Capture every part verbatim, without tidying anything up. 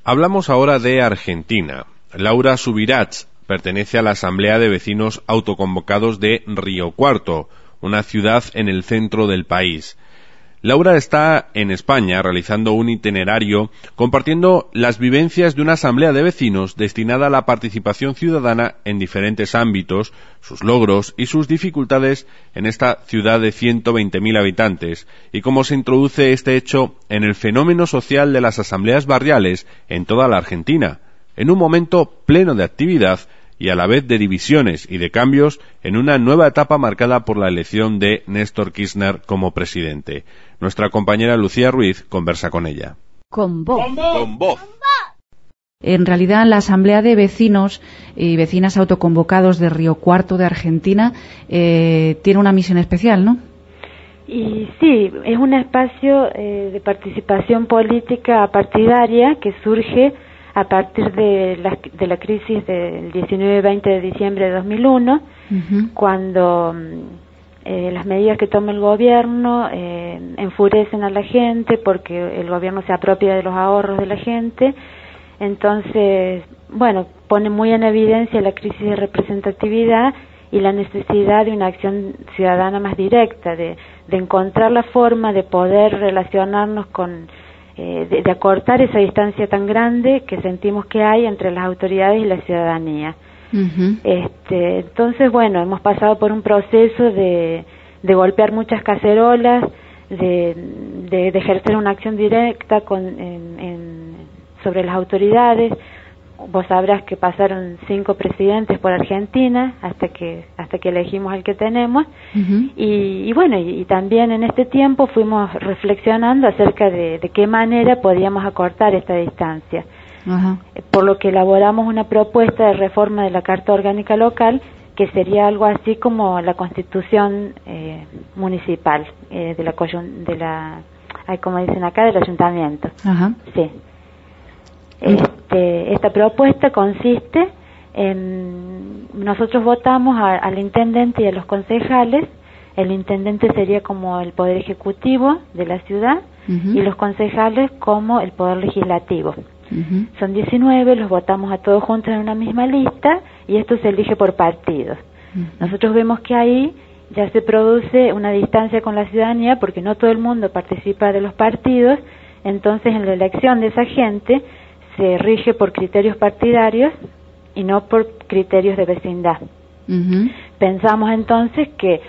Hablamos ahora de Argentina. Laura Subirats pertenece a la Asamblea de Vecinos Autoconvocados de Río Cuarto, una ciudad en el centro del país. Laura está en España realizando un itinerario compartiendo las vivencias de una asamblea de vecinos destinada a la participación ciudadana en diferentes ámbitos, sus logros y sus dificultades en esta ciudad de ciento veinte mil habitantes, y cómo se introduce este hecho en el fenómeno social de las asambleas barriales en toda la Argentina, en un momento pleno de actividad y a la vez de divisiones y de cambios en una nueva etapa marcada por la elección de Néstor Kirchner como presidente. Nuestra compañera Lucía Ruiz conversa con ella. Con voz. Con voz. Con voz. En realidad, la Asamblea de Vecinos y Vecinas Autoconvocados de Río Cuarto de Argentina eh, tiene una misión especial, ¿no? Y sí, es un espacio eh, de participación política partidaria que surge a partir de la, de la crisis del diecinueve y veinte de diciembre de dos mil uno, uh-huh. cuando eh, las medidas que toma el gobierno eh, enfurecen a la gente porque el gobierno se apropia de los ahorros de la gente. Entonces, bueno, pone muy en evidencia la crisis de representatividad y la necesidad de una acción ciudadana más directa, de, de encontrar la forma de poder relacionarnos con Eh, de, de acortar esa distancia tan grande que sentimos que hay entre las autoridades y la ciudadanía. Uh-huh. Este, entonces, bueno, hemos pasado por un proceso de, de golpear muchas cacerolas, de, de, de ejercer una acción directa con, en, en, sobre las autoridades. Vos sabrás que pasaron cinco presidentes por Argentina hasta que hasta que elegimos el que tenemos. Uh-huh. y, y bueno, y, y también en este tiempo fuimos reflexionando acerca de, de qué manera podíamos acortar esta distancia. Uh-huh. Por lo que elaboramos una propuesta de reforma de la Carta Orgánica Local, que sería algo así como la Constitución eh, municipal eh, de la de la ay, como dicen acá, del ayuntamiento. Uh-huh. Sí. Este, esta propuesta consiste en, nosotros votamos a, al intendente y a los concejales. El intendente sería como el poder ejecutivo de la ciudad, uh-huh. y los concejales como el poder legislativo. Uh-huh. Son diecinueve, los votamos a todos juntos en una misma lista y esto se elige por partidos. Uh-huh. Nosotros vemos que ahí ya se produce una distancia con la ciudadanía porque no todo el mundo participa de los partidos. Entonces, en la elección de esa gente se rige por criterios partidarios y no por criterios de vecindad. Uh-huh. Pensamos entonces que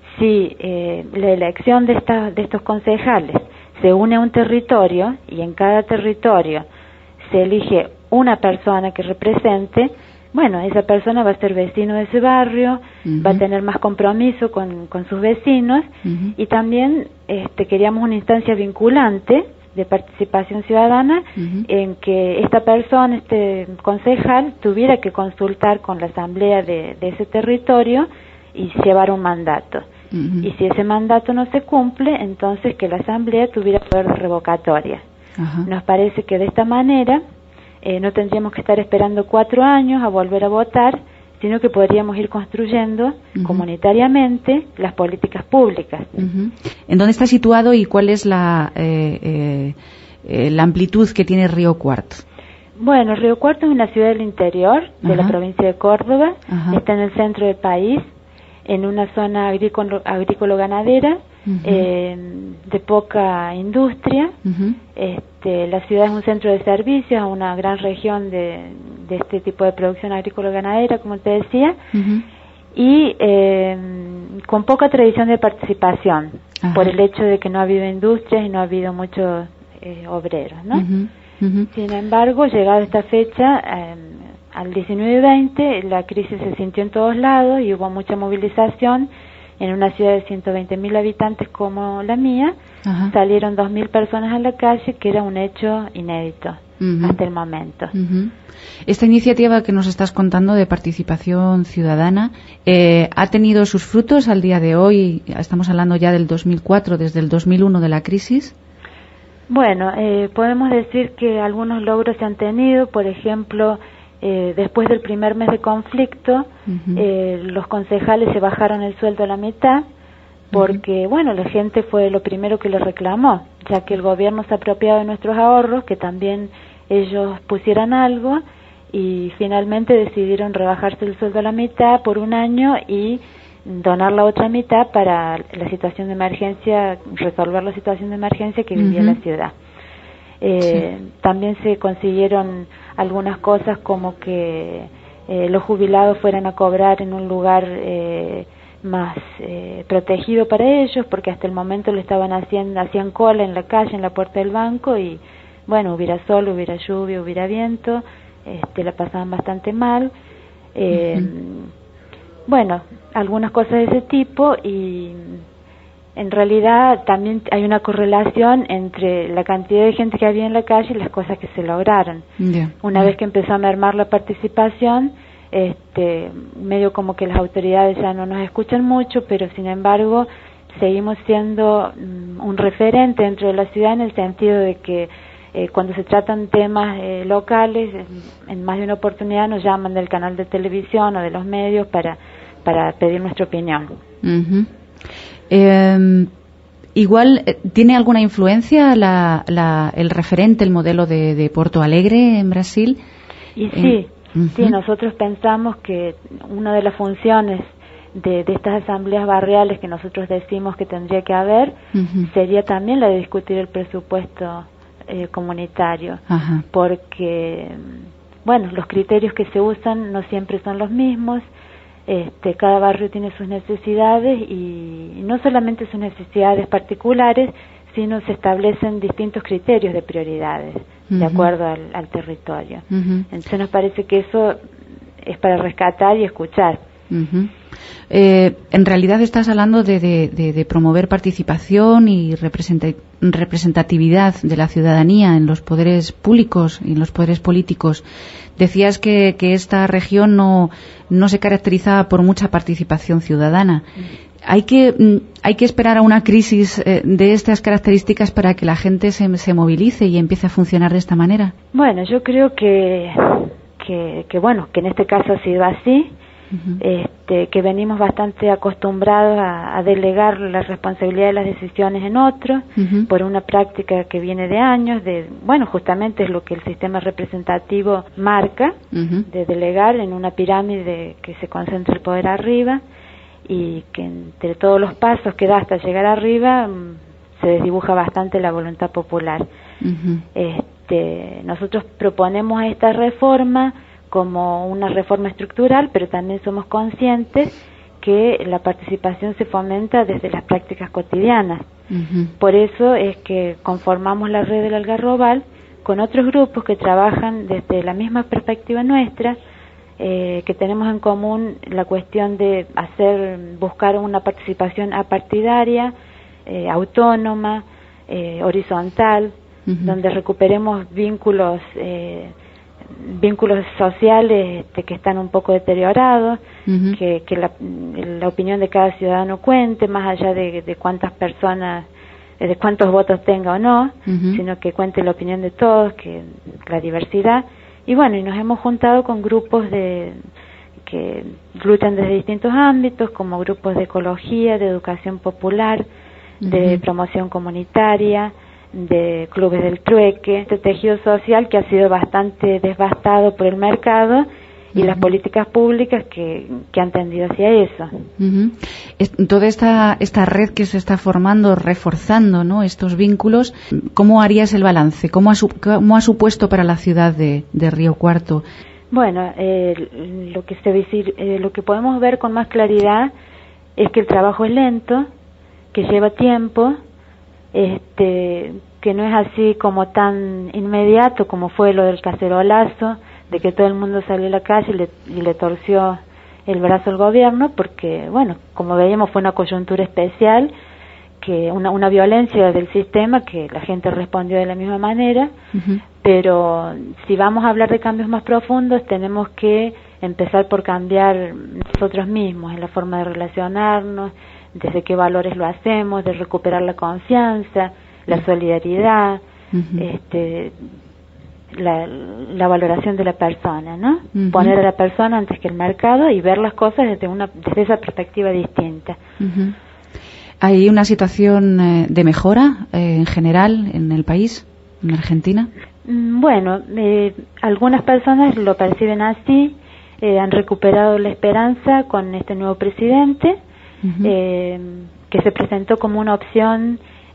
si eh, la elección de, esta, de estos concejales se une a un territorio y en cada territorio se elige una persona que represente, bueno, esa persona va a ser vecino de ese barrio, uh-huh. va a tener más compromiso con, con sus vecinos, uh-huh. y también este, queríamos una instancia vinculante de participación ciudadana, uh-huh. en que esta persona, este concejal, tuviera que consultar con la asamblea de, de ese territorio y llevar un mandato. Uh-huh. Y si ese mandato no se cumple, entonces que la asamblea tuviera poder de revocatoria. Uh-huh. Nos parece que de esta manera eh, no tendríamos que estar esperando cuatro años a volver a votar, sino que podríamos ir construyendo uh-huh. comunitariamente las políticas públicas. Uh-huh. ¿En dónde está situado y cuál es la, eh, eh, la amplitud que tiene Río Cuarto? Bueno, Río Cuarto es una ciudad del interior de uh-huh. la provincia de Córdoba, uh-huh. está en el centro del país, en una zona agrícola, agrícola-ganadera, uh-huh. eh, de poca industria. Uh-huh. Este, la ciudad es un centro de servicios, una gran región de, de este tipo de producción agrícola-ganadera, como te decía, uh-huh. y eh, con poca tradición de participación, uh-huh. por el hecho de que no ha habido industrias y no ha habido muchos eh, obreros, ¿no? Uh-huh. Uh-huh. Sin embargo, llegada esta fecha, eh, al diecinueve y veinte, la crisis se sintió en todos lados y hubo mucha movilización. En una ciudad de ciento veinte mil habitantes como la mía, uh-huh. salieron dos mil personas a la calle, que era un hecho inédito uh-huh. hasta el momento. Uh-huh. Esta iniciativa que nos estás contando de participación ciudadana, eh, ¿ha tenido sus frutos al día de hoy? Estamos hablando ya del dos mil cuatro, desde el dos mil uno de la crisis. Bueno, eh, podemos decir que algunos logros se han tenido. Por ejemplo, Eh, después del primer mes de conflicto, uh-huh. eh, los concejales se bajaron el sueldo a la mitad, porque, uh-huh. bueno, la gente fue lo primero que le reclamó, ya que el gobierno se ha apropiado de nuestros ahorros, que también ellos pusieran algo, y finalmente decidieron rebajarse el sueldo a la mitad por un año y donar la otra mitad para la situación de emergencia, resolver la situación de emergencia que vivía uh-huh. la ciudad. Eh, sí. También se consiguieron algunas cosas como que eh, los jubilados fueran a cobrar en un lugar eh, más eh, protegido para ellos, porque hasta el momento lo estaban haciendo, hacían cola en la calle, en la puerta del banco, y bueno, hubiera sol, hubiera lluvia, hubiera viento, este, la pasaban bastante mal. Eh, uh-huh. Bueno, algunas cosas de ese tipo, y en realidad también hay una correlación entre la cantidad de gente que había en la calle y las cosas que se lograron. Yeah. Una yeah. vez que empezó a mermar la participación, este, medio como que las autoridades ya no nos escuchan mucho, pero sin embargo seguimos siendo um, un referente dentro de la ciudad, en el sentido de que eh, cuando se tratan temas eh, locales, en, en más de una oportunidad nos llaman del canal de televisión o de los medios para para pedir nuestra opinión. Uh-huh. Eh, igual, ¿tiene alguna influencia la, la, el referente, el modelo de, de Porto Alegre en Brasil? Y sí, eh, uh-huh. sí, nosotros pensamos que una de las funciones de, de estas asambleas barriales que nosotros decimos que tendría que haber uh-huh. sería también la de discutir el presupuesto eh, comunitario, uh-huh. porque, bueno, los criterios que se usan no siempre son los mismos. Este, cada barrio tiene sus necesidades, y no solamente sus necesidades particulares, sino se establecen distintos criterios de prioridades uh-huh. de acuerdo al, al territorio. Uh-huh. Entonces nos parece que eso es para rescatar y escuchar. Uh-huh. Eh, en realidad estás hablando de, de, de, de promover participación y representatividad de la ciudadanía en los poderes públicos y en los poderes políticos. Decías que, que esta región no, no se caracterizaba por mucha participación ciudadana. ¿Hay que, hay que esperar a una crisis eh, de estas características para que la gente se, se movilice y empiece a funcionar de esta manera? Bueno, yo creo que, que, que bueno, que en este caso ha sido así. Uh-huh. Este, que venimos bastante acostumbrados a, a delegar la responsabilidad de las decisiones en otros, uh-huh. por una práctica que viene de años, de bueno, justamente es lo que el sistema representativo marca, uh-huh. de delegar en una pirámide que se concentra el poder arriba, y que entre todos los pasos que da hasta llegar arriba se desdibuja bastante la voluntad popular. Uh-huh. Este, nosotros proponemos esta reforma como una reforma estructural, pero también somos conscientes que la participación se fomenta desde las prácticas cotidianas. Uh-huh. Por eso es que conformamos la red del Algarrobal con otros grupos que trabajan desde la misma perspectiva nuestra, eh, que tenemos en común la cuestión de hacer, buscar una participación apartidaria, eh, autónoma, eh, horizontal, uh-huh. donde recuperemos vínculos eh, vínculos sociales este, que están un poco deteriorados, uh-huh. que, que la, la opinión de cada ciudadano cuente, más allá de, de cuántas personas, de cuántos votos tenga o no, uh-huh. sino que cuente la opinión de todos, que la diversidad. Y bueno, y nos hemos juntado con grupos de que luchan desde distintos ámbitos, como grupos de ecología, de educación popular, uh-huh. de promoción comunitaria, de clubes del trueque, este tejido social que ha sido bastante devastado por el mercado y uh-huh. las políticas públicas que, que han tendido hacia eso. Uh-huh. Es, toda esta, esta red que se está formando, reforzando, ¿no?, estos vínculos, ¿cómo harías el balance? ¿Cómo ha, su, cómo ha supuesto para la ciudad de, de Río Cuarto? Bueno, eh, lo que se decir, eh, lo que podemos ver con más claridad es que el trabajo es lento, que lleva tiempo, este que no es así como tan inmediato como fue lo del cacerolazo, de que todo el mundo salió a la calle y le, y le torció el brazo al gobierno, porque, bueno, como veíamos, fue una coyuntura especial, que una, una violencia del sistema que la gente respondió de la misma manera, uh-huh. pero si vamos a hablar de cambios más profundos, tenemos que empezar por cambiar nosotros mismos, en la forma de relacionarnos, desde qué valores lo hacemos, de recuperar la confianza, la solidaridad, uh-huh. este, la, la valoración de la persona, ¿no? Uh-huh. Poner a la persona antes que el mercado y ver las cosas desde una desde esa perspectiva distinta. Uh-huh. ¿Hay una situación eh, de mejora eh, en general en el país, en Argentina? Bueno, eh, algunas personas lo perciben así, eh, han recuperado la esperanza con este nuevo presidente, uh-huh. eh, que se presentó como una opción.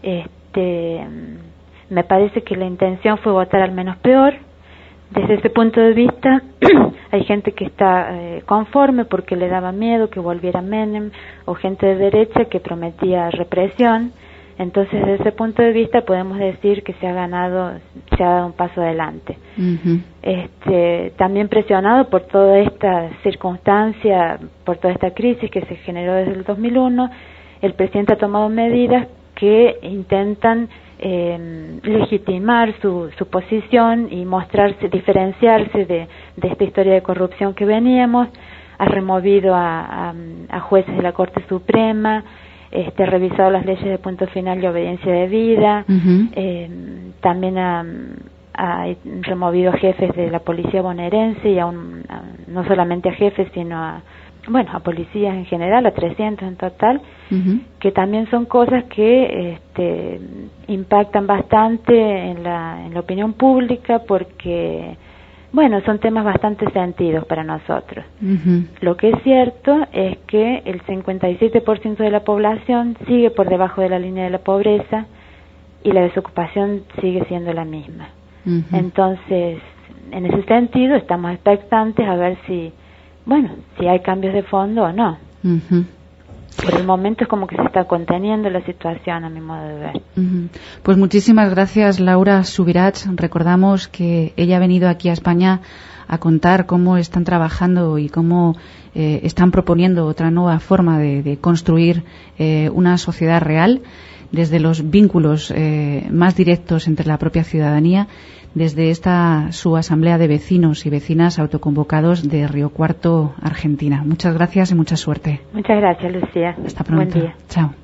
Este, me parece que la intención fue votar al menos peor. Desde ese punto de vista, hay gente que está eh, conforme porque le daba miedo que volviera Menem, o gente de derecha que prometía represión. Entonces, desde ese punto de vista, podemos decir que se ha ganado, se ha dado un paso adelante. Uh-huh. Este, también presionado por toda esta circunstancia, por toda esta crisis que se generó desde el dos mil uno, el presidente ha tomado medidas que intentan eh, legitimar su, su posición y mostrarse, diferenciarse de, de esta historia de corrupción que veníamos. Ha removido a, a, a jueces de la Corte Suprema, Este, ha revisado las leyes de punto final y obediencia debida, uh-huh. eh, también ha, ha removido a jefes de la policía bonaerense y a un, a, no solamente a jefes, sino a, bueno, a policías en general, a trescientos en total, uh-huh. que también son cosas que este, impactan bastante en la, en la opinión pública porque, bueno, son temas bastante sentidos para nosotros. Uh-huh. Lo que es cierto es que el cincuenta y siete por ciento de la población sigue por debajo de la línea de la pobreza y la desocupación sigue siendo la misma. Uh-huh. Entonces, en ese sentido, estamos expectantes a ver si, bueno, si hay cambios de fondo o no. Uh-huh. Por el momento es como que se está conteniendo la situación, a mi modo de ver. Uh-huh. Pues muchísimas gracias, Laura Subirats. Recordamos que ella ha venido aquí a España a contar cómo están trabajando y cómo eh, están proponiendo otra nueva forma de, de construir eh, una sociedad real, desde los vínculos eh, más directos entre la propia ciudadanía, desde esta su asamblea de vecinos y vecinas autoconvocados de Río Cuarto, Argentina. Muchas gracias y mucha suerte. Muchas gracias, Lucía. Hasta pronto. Buen día. Chao.